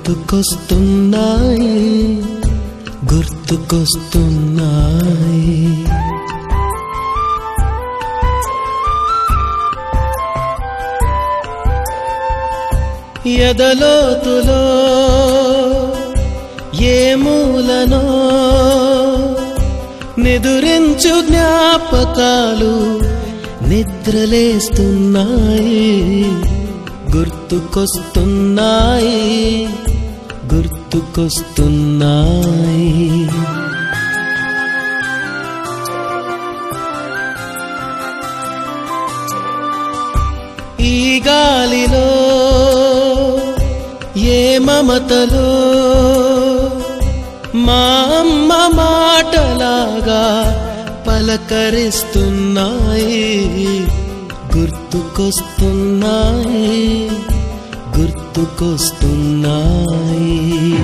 గుర్తుకొస్తున్నాయి గుర్తుకొస్తున్నాయి. ఎదలోతులో ఏ మూలనో నిదురించు జ్ఞాపకాలు నిద్రలేస్తున్నాయి గుర్తుకొస్తున్నాయి గుర్తుకొస్తున్నాయి. ఈ గాలిలో ఏ మమతలో మా అమ్మ మాటలాగా పలకరిస్తున్నాయి గుర్తుకొస్తున్నాయి గుర్తుకొస్తున్నాయి.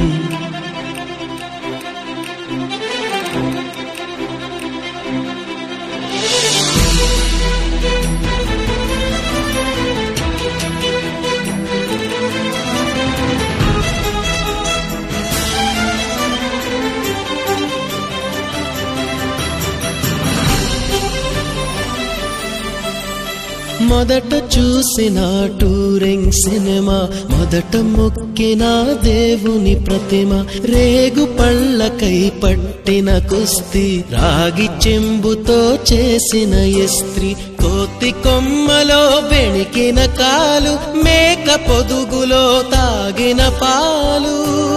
మొదట చూసిన టూరింగ్ సినిమా, మొదట మొక్కిన దేవుని ప్రతిమ, రేగు పళ్ళకై పట్టిన కుస్తీ, రాగి చెంబుతో చేసిన ఇస్త్రీ, కోతి కొమ్మలో బెణికిన కాలు, మేక పొదుగులో తాగిన పాలు,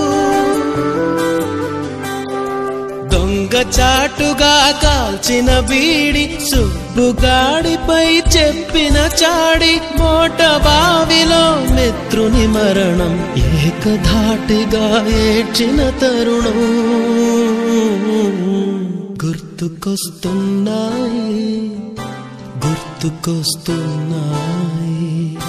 దొంగ చాటుగా కాల్చిన బీడి, సుబ్బుగాడిపై చెప్పిన చాడి, మోట బావిలో మిత్రుని మరణం, ఏకధాటిగా ఏడ్చిన తరుణం గుర్తుకొస్తున్నాయి గుర్తుకొస్తున్నాయి.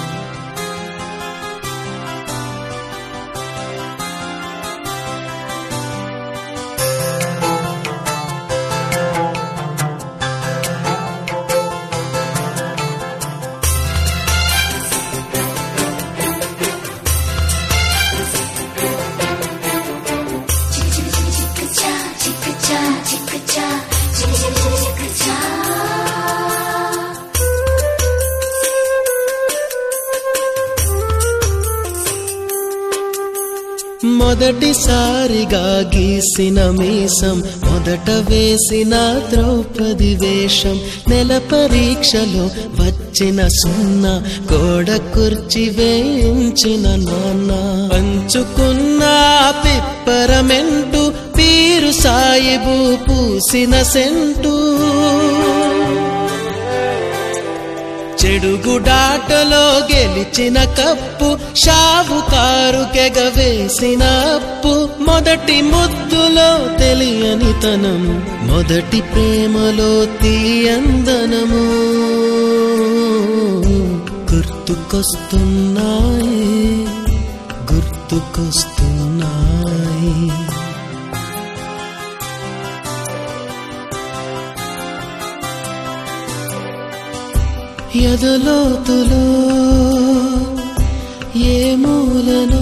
మొదటిసారిగా గీసిన మీసం, మొదట వేసిన ద్రౌపది వేషం, నెల పరీక్షలో వచ్చిన సున్నా, గోడ కుర్చీ వేయించిన నాన్న, పంచుకున్న పిప్పరమెంటు, పీరు సాయిబు పూసిన సెంటు, చెడుగుడాటలో గెలిచిన కప్పు, షావుకారు కెగవేసిన అప్పు, మొదటి ముద్దులో తెలియని తనం, మొదటి ప్రేమలో తీయందనము గుర్తుకొస్తున్నాయి గుర్తుకొస్తున్నాయి. ఎదలోతులో ఏ మూలనో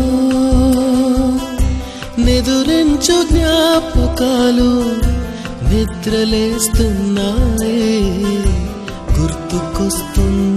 నిదురించు జ్ఞాపకాలు నిద్రలేస్తున్నాయి గుర్తుకొస్తున్నాయి.